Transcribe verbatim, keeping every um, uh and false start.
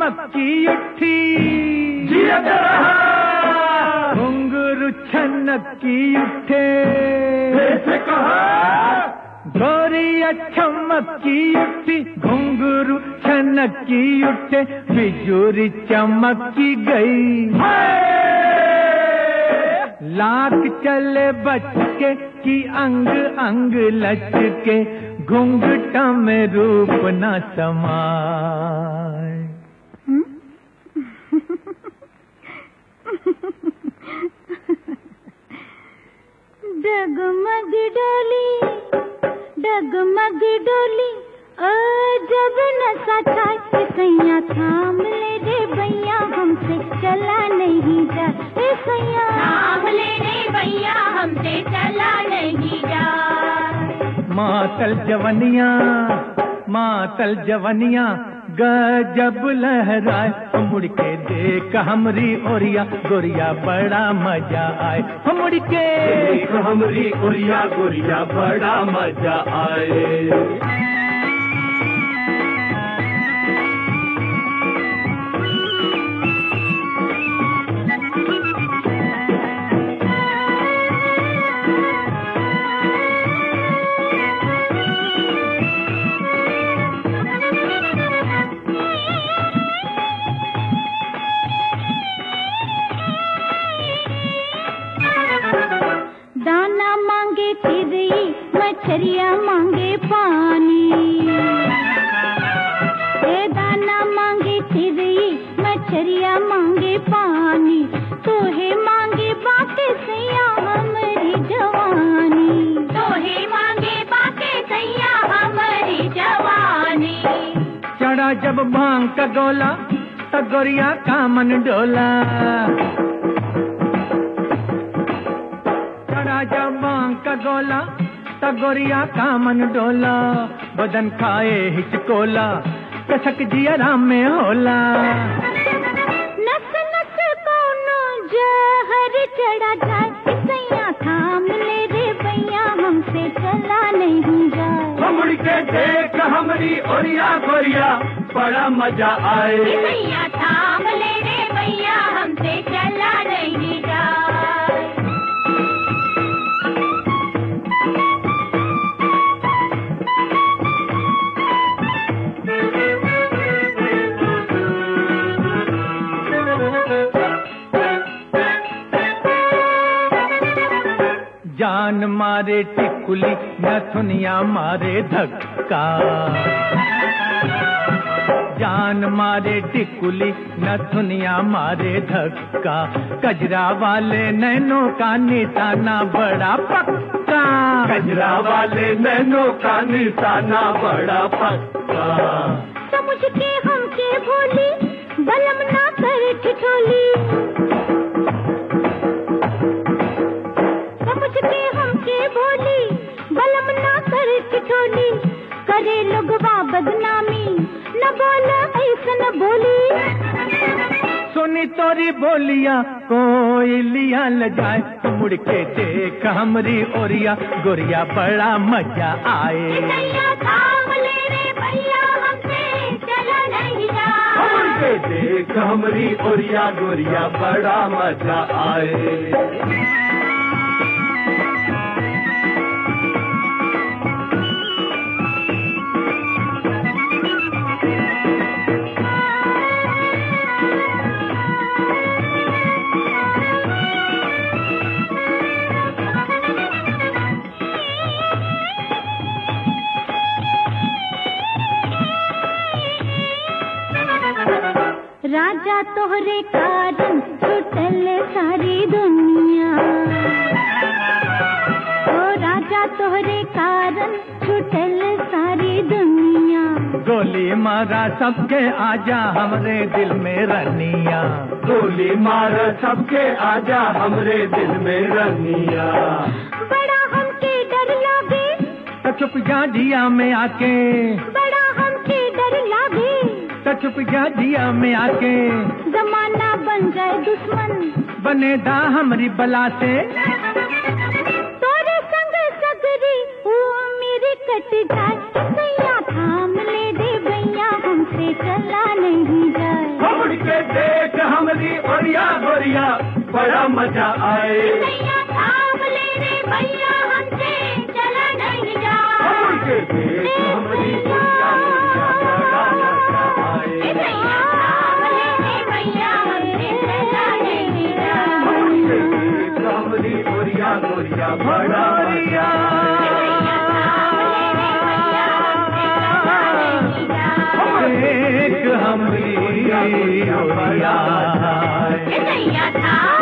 चमक की उठी, घुंघरू छनक की उठे, ऐसे कहा गोरिया चमक की उठी, घुंघरू छनक की उठे, बिजुरी चमक की गई। लाख चले बच के कि अंग अंग लचके, घुंघटा में रूप न समाए। डगमग डोली डगमग डोली जब नशा छाए, सैया थाम ले रे भैया हमसे चला नहीं जा, सैया थाम ले रे भैया हमसे चला नहीं जा। मातल जवनिया मातल जवनिया गजब लहराए, मुड़ के देख हमरी ओरिया गोरिया बड़ा मजा आए, मुड़ के देख हमरी ओरिया गोरिया बड़ा मजा आए। दाना मांगे चिड़ै मछरिया मांगे पानी, ए दाना मांगे चिड़ै मछरिया मांगे पानी, तोहे मांगे बाके सैया हमारी जवानी, तोहे मांगे बाके सैया हमारी जवानी। चढ़ा जब भांग का गोला तो गोरिया का मन डोला, जब भांग का गोला तो गोरिया का मन डोला, बदन खाए हिचकोला कसक जिया राम में होला। नस नस कोनो जहर चढ़ा जाए, सैया थाम ले रे भैया हमसे चला नहीं जाए, मुड़ के देख हमरी ओरिया गोरिया बड़ा मजा आए। सैया थाम ले रे भैया हमसे चला नहीं जाए। जान मारे टिकुली नथुनिया मारे धक्का, जान मारे टिकुली नथुनिया मारे धक्का, कजरा वाले नैनों का निशाना बड़ा पक्का, कजरा वाले नैनों का निशाना बड़ा पक्का। समझ के हमके भोली बलम ना कर ठिठोली, भोली बलम ना कर ठिठोली, करे लोगवा बदनामी न बोल ऐसन बोली, सुनी तोरी बोलिया कोई लिया ल जाए, मुड़ के देख हमरी ओरिया गोरिया बड़ा मजा आए। सैया थाम ले रे भैया हमसे चला नहीं जाए, मुड़ के देख हमरी ओरिया गोरिया बड़ा मजा आए। राजा तोहरे कारण छुटल सारी दुनिया, ओ राजा तोहरे कारण छुटल सारी दुनिया, गोली मारा सबके आजा हमरे दिल में रनिया, गोली मारा सबके आजा हमरे दिल में रनिया। बड़ा हमके डर लागे तो चुप जा जिया में आके, बड़ा हमके डर लागे तो चुप जा जिया में आके, जमाना बन जाए दुश्मन बने दा हमरी बला से, तोरे संग सगरी वो मेरी कट जाए, सैया थाम ले दे भैया हमसे चला नहीं जाए, गोरिया गोरिया बड़ा मजा आए। सैया थाम ले रे भैया हमसे चला नहीं जाए। हम के देख हमारी गोरिया गोरिया बड़ा मजा आए। सैया थाम ले रे भैया हमसे चला नहीं जाए। हम के देख हमारी गोरिया गोरिया बड़ा मजा एक हमरी ओरिया सैया था